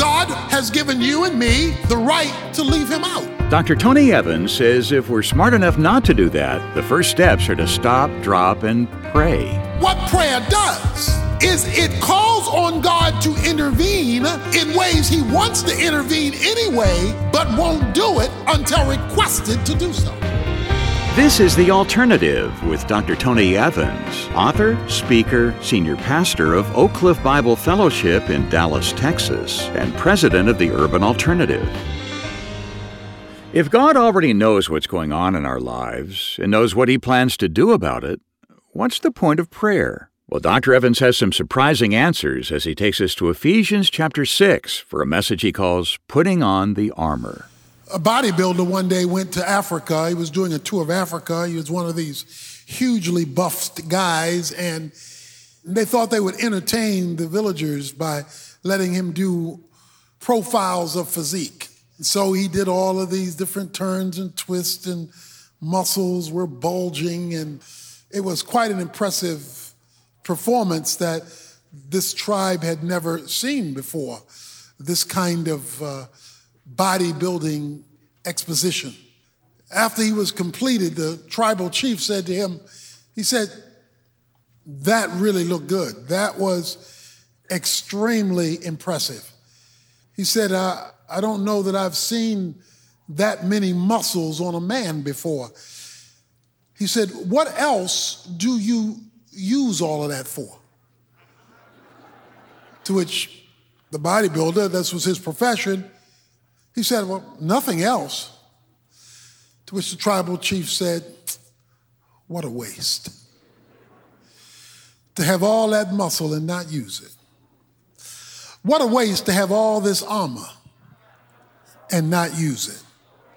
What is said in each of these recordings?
God has given you and me the right to leave him out. Dr. Tony Evans says if we're smart enough not to do that, the first steps are to stop, drop, and pray. What prayer does is it calls on God to intervene in ways he wants to intervene anyway, but won't do it until requested to do so. This is The Alternative with Dr. Tony Evans, author, speaker, senior pastor of Oak Cliff Bible Fellowship in Dallas, Texas, and president of the Urban Alternative. If God already knows what's going on in our lives and knows what he plans to do about it, what's the point of prayer? Well, Dr. Evans has some surprising answers as he takes us to Ephesians chapter 6 for a message he calls Putting on the Armor. A bodybuilder one day went to Africa. He was doing a tour of Africa. He was one of these hugely buffed guys, and they thought they would entertain the villagers by letting him do profiles of physique. And so he did all of these different turns and twists, and muscles were bulging, and it was quite an impressive performance that this tribe had never seen before, this kind of bodybuilding exposition. After he was completed, the tribal chief said to him, he said, "That really looked good. That was extremely impressive." He said, I don't know that I've seen that many muscles on a man before. He said, "What else do you use all of that for?" To which the bodybuilder, this was his profession, he said, "Well, nothing else." To which the tribal chief said, "What a waste. To have all that muscle and not use it. What a waste to have all this armor and not use it."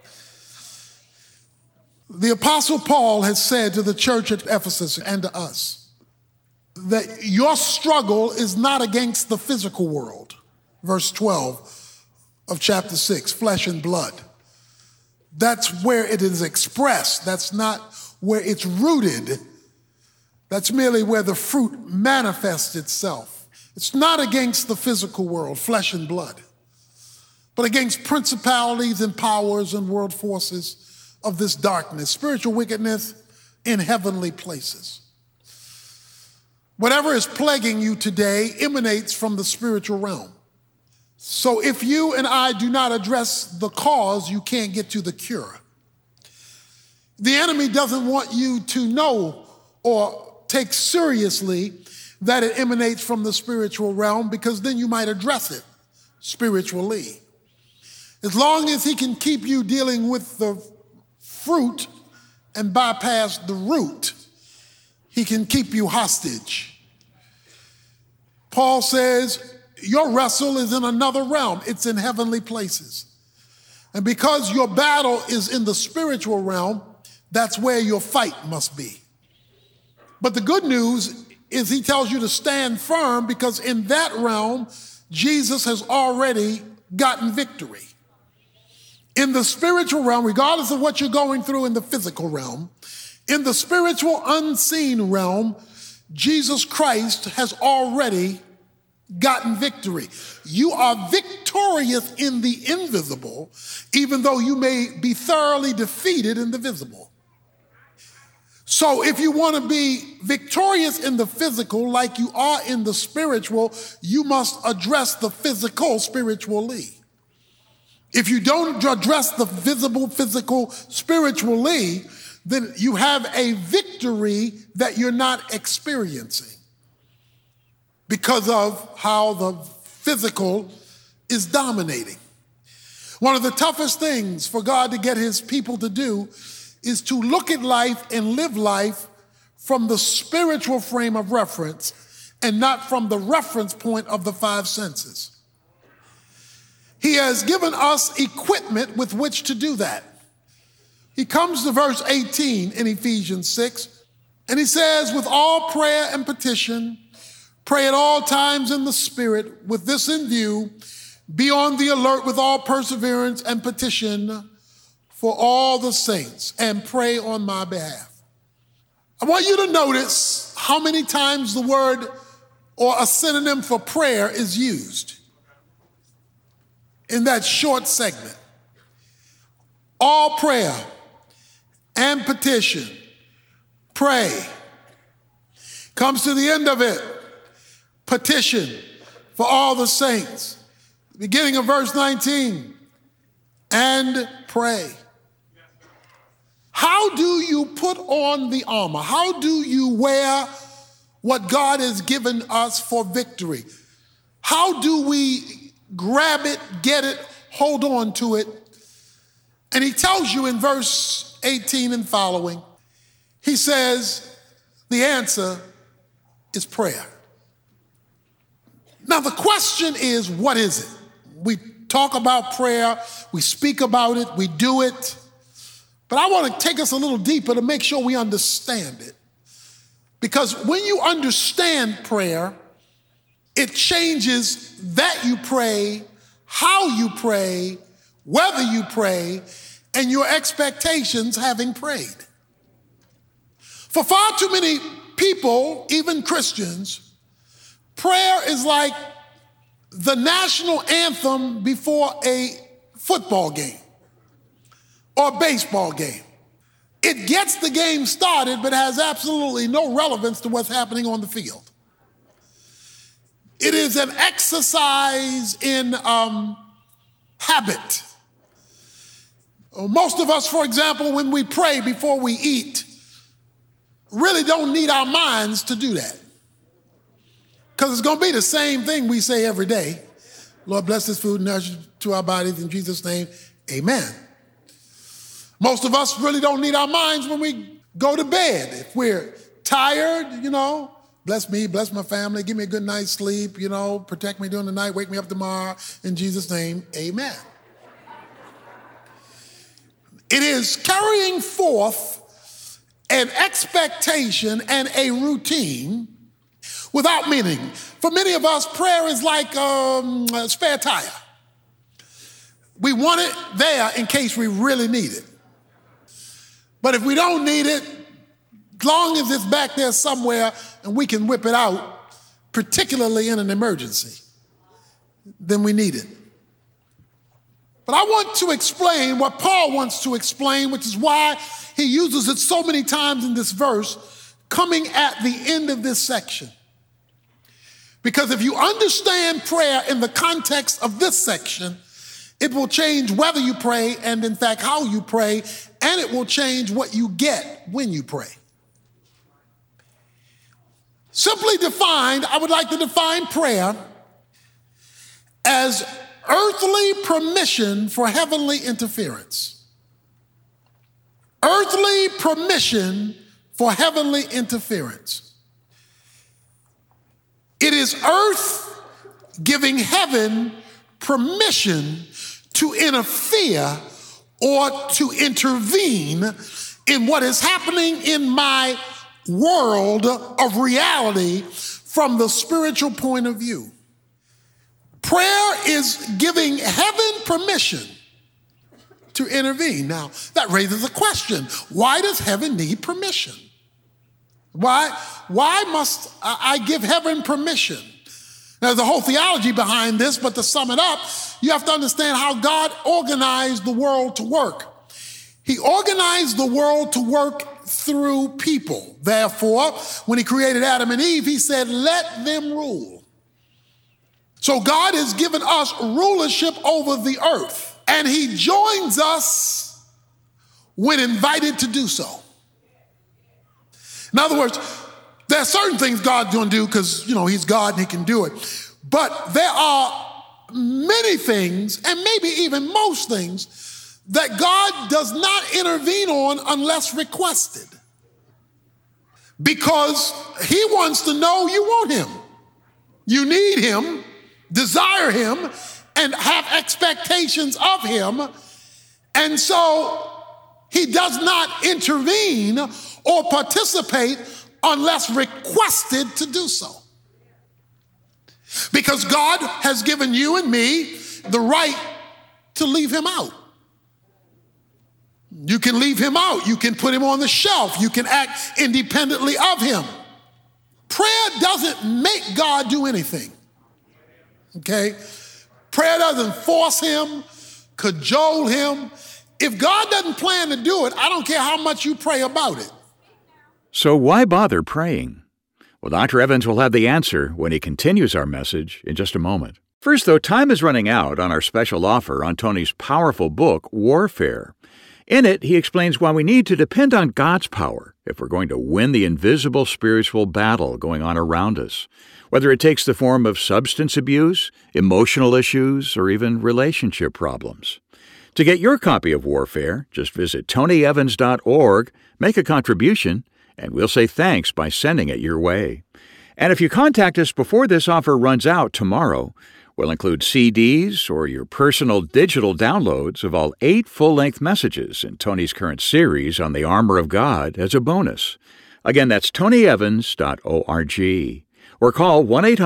The Apostle Paul has said to the church at Ephesus and to us that your struggle is not against the physical world. Verse 12 of chapter 6, flesh and blood. That's where it is expressed. That's not where it's rooted. That's merely where the fruit manifests itself. It's not against the physical world, flesh and blood, but against principalities and powers and world forces of this darkness, spiritual wickedness in heavenly places. Whatever is plaguing you today emanates from the spiritual realm. So if you and I do not address the cause, you can't get to the cure. The enemy doesn't want you to know or take seriously that it emanates from the spiritual realm, because then you might address it spiritually. As long as he can keep you dealing with the fruit and bypass the root, he can keep you hostage. Paul says, your wrestle is in another realm. It's in heavenly places. And because your battle is in the spiritual realm, that's where your fight must be. But the good news is he tells you to stand firm, because in that realm, Jesus has already gotten victory. In the spiritual realm, regardless of what you're going through in the physical realm, in the spiritual unseen realm, Jesus Christ has already gotten victory. You are victorious in the invisible, even though you may be thoroughly defeated in the visible. So if you want to be victorious in the physical like you are in the spiritual, you must address the physical spiritually. If you don't address the visible physical spiritually, then you have a victory that you're not experiencing because of how the physical is dominating. One of the toughest things for God to get his people to do is to look at life and live life from the spiritual frame of reference and not from the reference point of the five senses. He has given us equipment with which to do that. He comes to verse 18 in Ephesians 6, and he says, with all prayer and petition, pray at all times in the Spirit, with this in view, be on the alert with all perseverance and petition for all the saints, and pray on my behalf. I want you to notice how many times the word or a synonym for prayer is used. in that short segment. All prayer and petition, pray. Comes to the end of it, petition for all the saints. Beginning of verse 19, and pray. How do you put on the armor? How do you wear what God has given us for victory? How do we grab it, get it, hold on to it? And he tells you in verse 18 and following, he says, the answer is prayer. Now the question is, what is it? We talk about prayer, we speak about it, we do it, but I want to take us a little deeper to make sure we understand it. Because when you understand prayer, it changes that you pray, how you pray, whether you pray, and your expectations having prayed. For far too many people, even Christians, prayer is like the national anthem before a football game or a baseball game. It gets the game started, but has absolutely no relevance to what's happening on the field. It is an exercise in habit. Most of us, for example, when we pray before we eat, really don't need our minds to do that. Because it's going to be the same thing we say every day. Lord, bless this food and nourish it to our bodies in Jesus' name, amen. Most of us really don't need our minds when we go to bed. If we're tired, bless me, bless my family, give me a good night's sleep, protect me during the night, wake me up tomorrow, in Jesus' name, amen. It is carrying forth an expectation and a routine without meaning. For many of us, prayer is like a spare tire. We want it there in case we really need it. But if we don't need it, as long as it's back there somewhere and we can whip it out, particularly in an emergency, then we need it. But I want to explain what Paul wants to explain, which is why he uses it so many times in this verse, coming at the end of this section. Because if you understand prayer in the context of this section, it will change whether you pray and, in fact, how you pray, and it will change what you get when you pray. Simply defined, I would like to define prayer as earthly permission for heavenly interference. Earthly permission for heavenly interference. It is earth giving heaven permission to interfere or to intervene in what is happening in my world of reality from the spiritual point of view. Prayer is giving heaven permission to intervene. Now, that raises a question. Why does heaven need permission? Why must I give heaven permission? Now, there's a whole theology behind this, but to sum it up, you have to understand how God organized the world to work. He organized the world to work through people. Therefore, when he created Adam and Eve, he said, let them rule. So God has given us rulership over the earth, and he joins us when invited to do so. In other words, there are certain things God's going to do because, he's God and he can do it. But there are many things, and maybe even most things, that God does not intervene on unless requested. Because he wants to know you want him. You need him, desire him, and have expectations of him. And so he does not intervene or participate unless requested to do so. Because God has given you and me the right to leave him out. You can leave him out. You can put him on the shelf. You can act independently of him. Prayer doesn't make God do anything. Okay? Prayer doesn't force him, cajole him. If God doesn't plan to do it, I don't care how much you pray about it. So why bother praying? Well, Dr. Evans will have the answer when he continues our message in just a moment. First, though, time is running out on our special offer on Tony's powerful book, Warfare. In it, he explains why we need to depend on God's power if we're going to win the invisible spiritual battle going on around us, whether it takes the form of substance abuse, emotional issues, or even relationship problems. To get your copy of Warfare, just visit tonyevans.org, make a contribution, and we'll say thanks by sending it your way. And if you contact us before this offer runs out tomorrow, we'll include CDs or your personal digital downloads of all 8 full-length messages in Tony's current series on the armor of God as a bonus. Again, that's tonyevans.org. Or call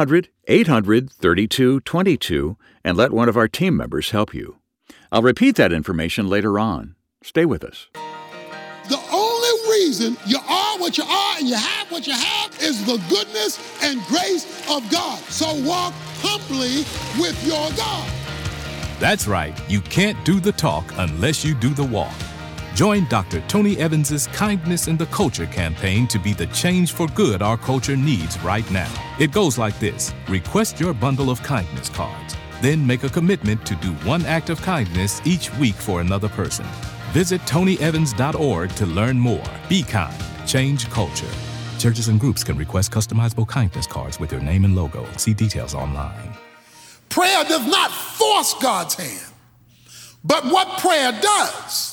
1-800-800-3222 and let one of our team members help you. I'll repeat that information later on. Stay with us. The only reason you are what you are and you have what you have is the goodness and grace of God. So walk humbly with your God. That's right. You can't do the talk unless you do the walk. Join Dr. Tony Evans' Kindness in the Culture campaign to be the change for good our culture needs right now. It goes like this. Request your bundle of kindness cards. Then make a commitment to do one act of kindness each week for another person. Visit tonyevans.org to learn more. Be kind. Change culture. Churches and groups can request customizable kindness cards with your name and logo. See details online. Prayer does not force God's hand. But what prayer does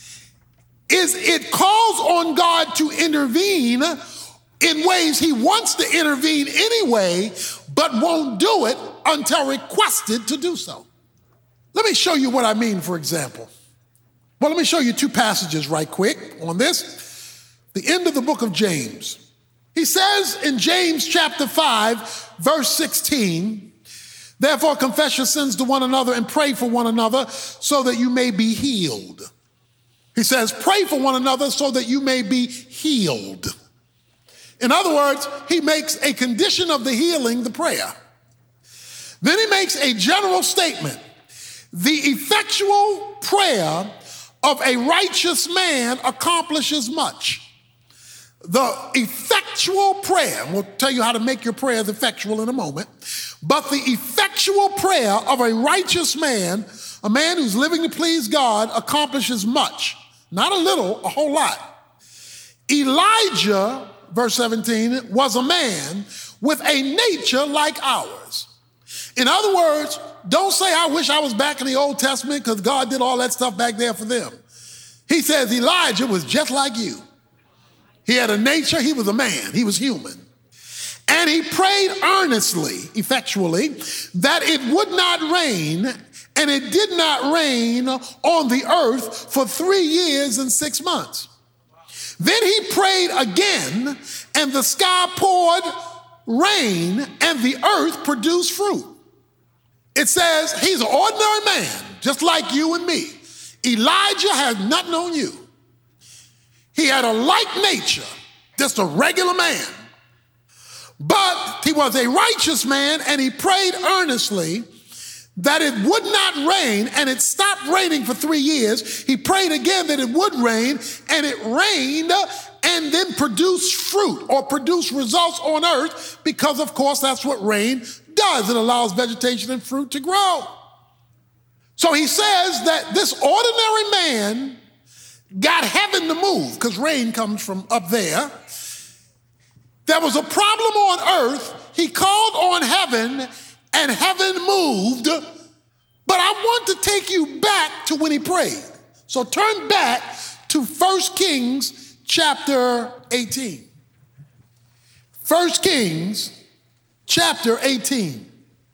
is it calls on God to intervene in ways he wants to intervene anyway, but won't do it until requested to do so. Let me show you what I mean, for example. Well, let me show you 2 passages right quick on this. The end of the book of James. He says in James chapter 5, verse 16, therefore confess your sins to one another and pray for one another so that you may be healed. He says, pray for one another so that you may be healed. In other words, he makes a condition of the healing the prayer. Then he makes a general statement. The effectual prayer of a righteous man accomplishes much. The effectual prayer, we'll tell you how to make your prayers effectual in a moment, but the effectual prayer of a righteous man, a man who's living to please God, accomplishes much. Not a little, a whole lot. Elijah, verse 17, was a man with a nature like ours. In other words, don't say, I wish I was back in the Old Testament because God did all that stuff back there for them. He says Elijah was just like you. He had a nature, he was a man, he was human. And he prayed earnestly, effectually, that it would not rain, and it did not rain on the earth for 3 years and 6 months. Then he prayed again, and the sky poured rain, and the earth produced fruit. It says he's an ordinary man, just like you and me. Elijah has nothing on you. He had a like nature, just a regular man. But he was a righteous man, and he prayed earnestly that it would not rain, and it stopped raining for 3 years. He prayed again that it would rain, and it rained, and then produced fruit or produced results on earth, because of course that's what rain does. It allows vegetation and fruit to grow. So he says that this ordinary man got heaven to move, because rain comes from up there. There was a problem on earth. He called on heaven, and heaven moved. But I want to take you back to when he prayed. So turn back to 1 Kings chapter 18. 1 Kings chapter 18.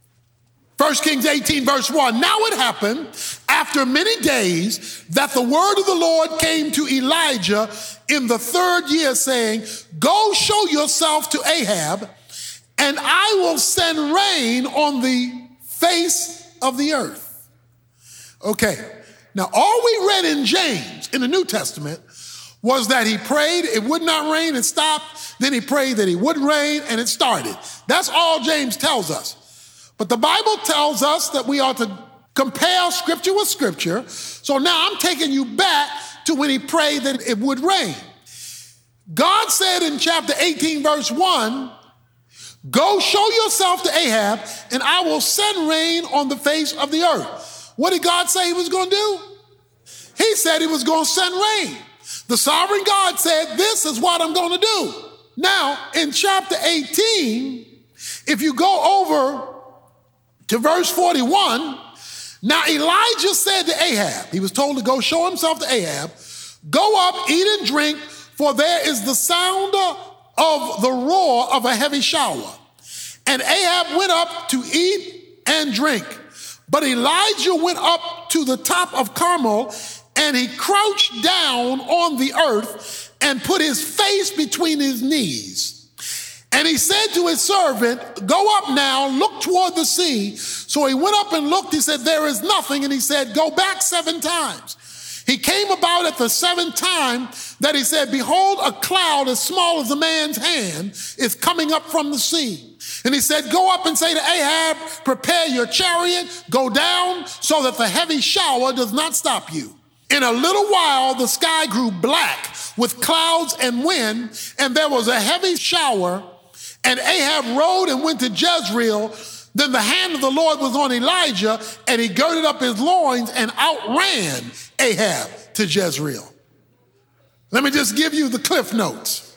1 Kings 18, verse 1. Now it happened after many days that the word of the Lord came to Elijah in the 3rd year, saying, go show yourself to Ahab, and I will send rain on the face of the earth. Okay, now all we read in James in the New Testament was that he prayed, it would not rain, it stopped. Then he prayed that it would rain, and it started. That's all James tells us. But the Bible tells us that we are to compare scripture with scripture. So now I'm taking you back to when he prayed that it would rain. God said in chapter 18, verse 1, go show yourself to Ahab, and I will send rain on the face of the earth. What did God say he was going to do? He said he was going to send rain. The sovereign God said, this is what I'm going to do. Now, in chapter 18, if you go over to verse 41, now Elijah said to Ahab, he was told to go show himself to Ahab, go up, eat and drink, for there is the sound of the roar of a heavy shower. And Ahab went up to eat and drink. But Elijah went up to the top of Carmel, and he crouched down on the earth and put his face between his knees. And he said to his servant, go up now, look toward the sea. So he went up and looked. He said, there is nothing. And he said, go back 7 times. He came about at the 7th time that he said, behold, a cloud as small as a man's hand is coming up from the sea. And he said, go up and say to Ahab, prepare your chariot, go down so that the heavy shower does not stop you. In a little while, the sky grew black with clouds and wind, and there was a heavy shower, and Ahab rode and went to Jezreel. Then the hand of the Lord was on Elijah, and he girded up his loins and outran Ahab to Jezreel. Let me just give you the cliff notes.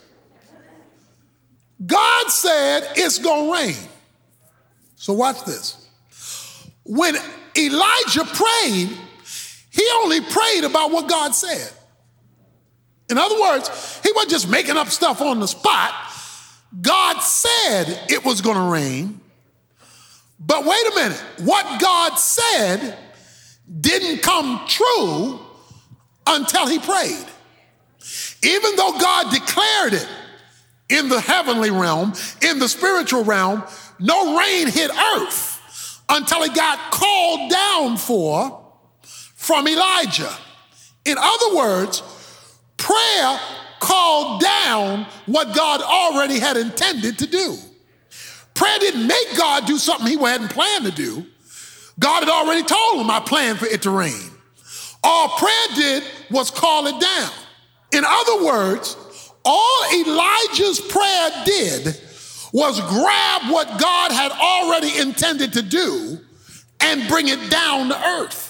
God said it's going to rain. So watch this. When Elijah prayed, he only prayed about what God said. In other words, he wasn't just making up stuff on the spot. God said it was going to rain. But wait a minute. What God said didn't come true until he prayed. Even though God declared it in the heavenly realm, in the spiritual realm, no rain hit earth until it got called down for from Elijah. In other words, prayer called down what God already had intended to do. Prayer didn't make God do something he hadn't planned to do. God had already told him, I planned for it to rain. All prayer did was call it down. In other words, all Elijah's prayer did was grab what God had already intended to do and bring it down to earth.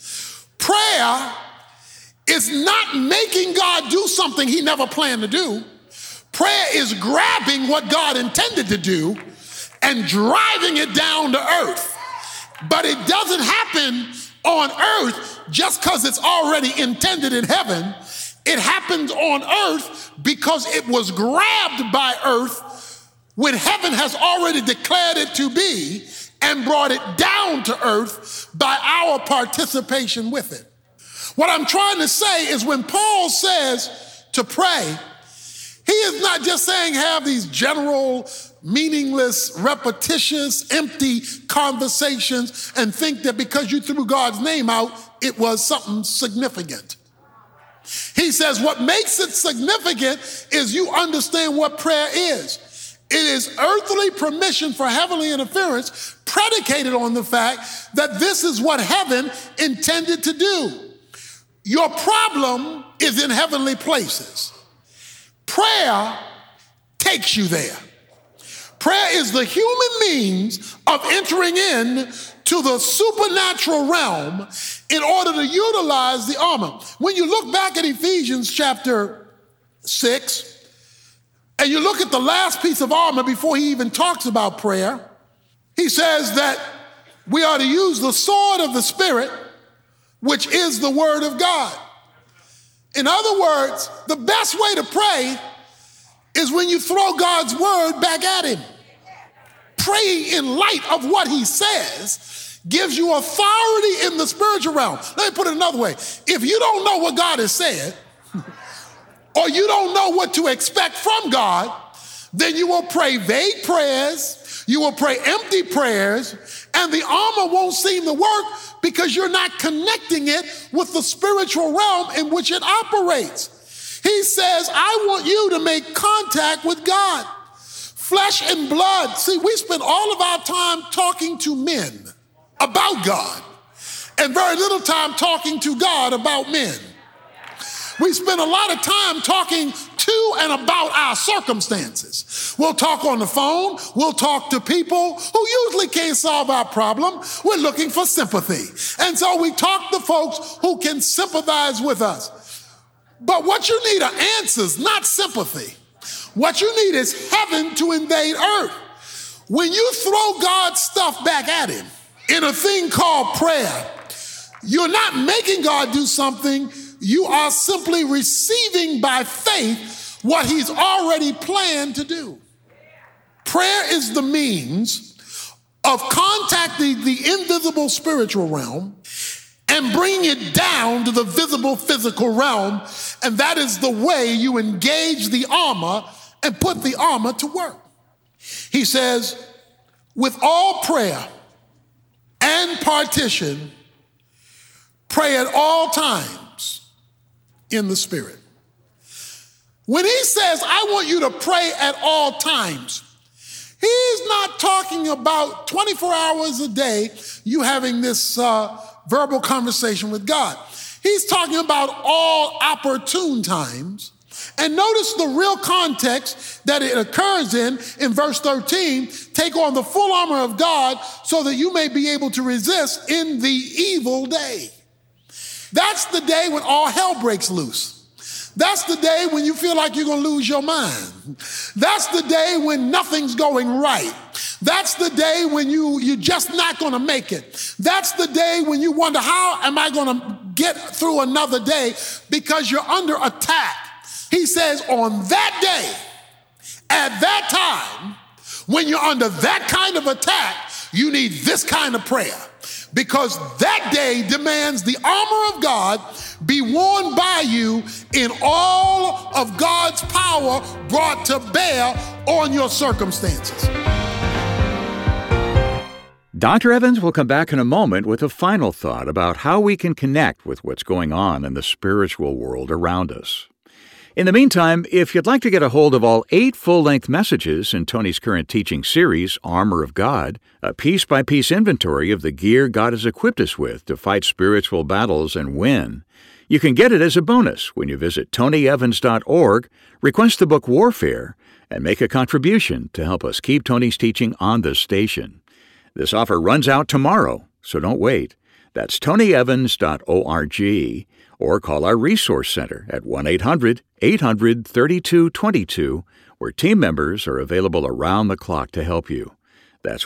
Prayer is not making God do something he never planned to do. Prayer is grabbing what God intended to do and driving it down to earth. But it doesn't happen on earth just because it's already intended in heaven. It happens on earth because it was grabbed by earth when heaven has already declared it to be and brought it down to earth by our participation with it. What I'm trying to say is when Paul says to pray, he is not just saying have these general, meaningless, repetitious, empty conversations and think that because you threw God's name out, it was something significant. He says what makes it significant is you understand what prayer is. It is earthly permission for heavenly interference predicated on the fact that this is what heaven intended to do. Your problem is in heavenly places. Prayer takes you there. Prayer is the human means of entering in to the supernatural realm in order to utilize the armor. When you look back at Ephesians chapter 6, and you look at the last piece of armor before he even talks about prayer, he says that we are to use the sword of the Spirit, which is the word of God. In other words, the best way to pray is when you throw God's word back at him. Praying in light of what he says gives you authority in the spiritual realm. Let me put it another way. If you don't know what God has said, or you don't know what to expect from God, then you will pray vague prayers, you will pray empty prayers, and the armor won't seem to work because you're not connecting it with the spiritual realm in which it operates. He says, I want you to make contact with God. Flesh and blood. See, we spend all of our time talking to men about God and very little time talking to God about men. We spend a lot of time talking to and about our circumstances. We'll talk on the phone. We'll talk to people who usually can't solve our problem. We're looking for sympathy. And so we talk to folks who can sympathize with us. But what you need are answers, not sympathy. What you need is heaven to invade earth. When you throw God's stuff back at him in a thing called prayer, you're not making God do something. You are simply receiving by faith what he's already planned to do. Prayer is the means of contacting the invisible spiritual realm and bringing it down to the visible physical realm. And that is the way you engage the armor and put the armor to work. He says, with all prayer and partition, pray at all times in the Spirit. When he says, I want you to pray at all times, he's not talking about 24 hours a day, you having this verbal conversation with God. He's talking about all opportune times. And notice the real context that it occurs in verse 13, take on the full armor of God so that you may be able to resist in the evil day. That's the day when all hell breaks loose. That's the day when you feel like you're going to lose your mind. That's the day when nothing's going right. That's the day when you're just not going to make it. That's the day when you wonder, how am I going to get through another day? Because you're under attack. He says on that day, at that time, when you're under that kind of attack, you need this kind of prayer. Because that day demands the armor of God be worn by you in all of God's power brought to bear on your circumstances. Dr. Evans will come back in a moment with a final thought about how we can connect with what's going on in the spiritual world around us. In the meantime, if you'd like to get a hold of all 8 full-length messages in Tony's current teaching series, Armor of God, a piece-by-piece inventory of the gear God has equipped us with to fight spiritual battles and win, you can get it as a bonus when you visit tonyevans.org, request the book Warfare, and make a contribution to help us keep Tony's teaching on this station. This offer runs out tomorrow, so don't wait. That's tonyevans.org, or call our Resource Center at 1-800-800-3222, where team members are available around the clock to help you. That's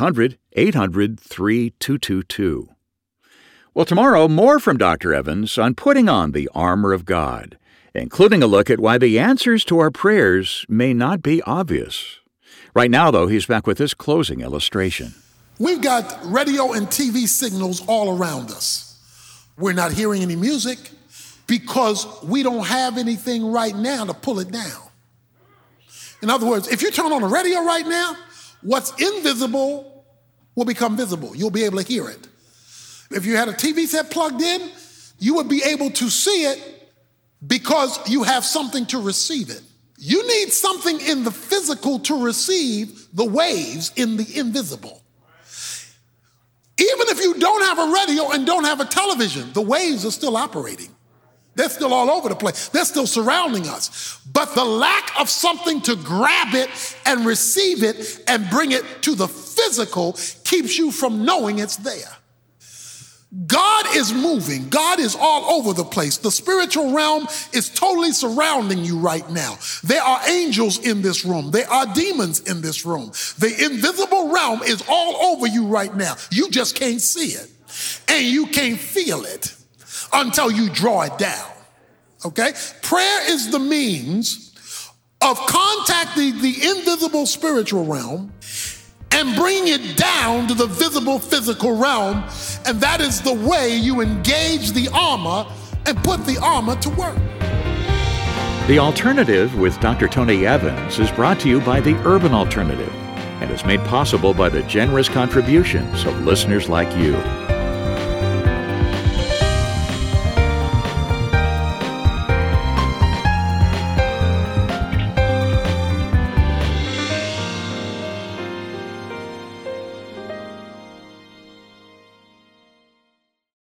1-800-800-3222. Well, tomorrow, more from Dr. Evans on putting on the armor of God, including a look at why the answers to our prayers may not be obvious. Right now, though, he's back with this closing illustration. We've got radio and TV signals all around us. We're not hearing any music because we don't have anything right now to pull it down. In other words, if you turn on the radio right now, what's invisible will become visible. You'll be able to hear it. If you had a TV set plugged in, you would be able to see it because you have something to receive it. You need something in the physical to receive the waves in the invisible. Even if you don't have a radio and don't have a television, the waves are still operating. They're still all over the place. They're still surrounding us. But the lack of something to grab it and receive it and bring it to the physical keeps you from knowing it's there. God is moving. God is all over the place. The spiritual realm is totally surrounding you right now. There are angels in this room. There are demons in this room. The invisible realm is all over you right now. You just can't see it. And you can't feel it until you draw it down. Okay? Prayer is the means of contacting the invisible spiritual realm and bring it down to the visible physical realm, and that is the way you engage the armor and put the armor to work. The Alternative with Dr. Tony Evans is brought to you by the Urban Alternative and is made possible by the generous contributions of listeners like you.